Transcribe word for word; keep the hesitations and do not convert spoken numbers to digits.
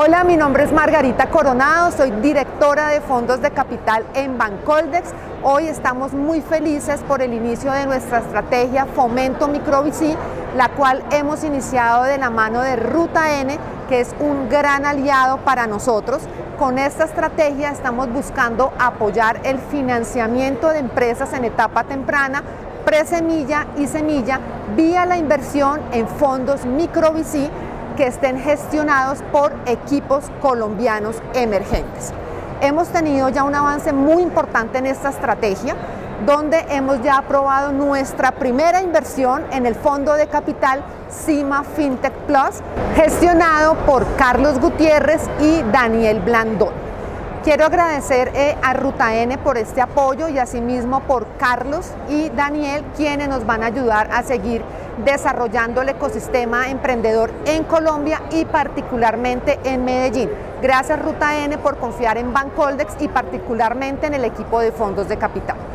Hola, mi nombre es Margarita Coronado, soy directora de fondos de capital en Bancoldex. Hoy estamos muy felices por el inicio de nuestra estrategia Fomento Micro V C, la cual hemos iniciado de la mano de Ruta N, que es un gran aliado para nosotros. Con esta estrategia estamos buscando apoyar el financiamiento de empresas en etapa temprana, presemilla y semilla, vía la inversión en fondos Micro V C que estén gestionados por equipos colombianos emergentes. Hemos tenido ya un avance muy importante en esta estrategia, donde hemos ya aprobado nuestra primera inversión en el fondo de capital Cima Fintech Plus, gestionado por Carlos Gutiérrez y Daniel Blandón. Quiero agradecer eh, a Ruta N por este apoyo y asimismo por Carlos y Daniel, quienes nos van a ayudar a seguir desarrollando el ecosistema emprendedor en Colombia y particularmente en Medellín. Gracias Ruta N por confiar en Bancoldex y particularmente en el equipo de fondos de capital.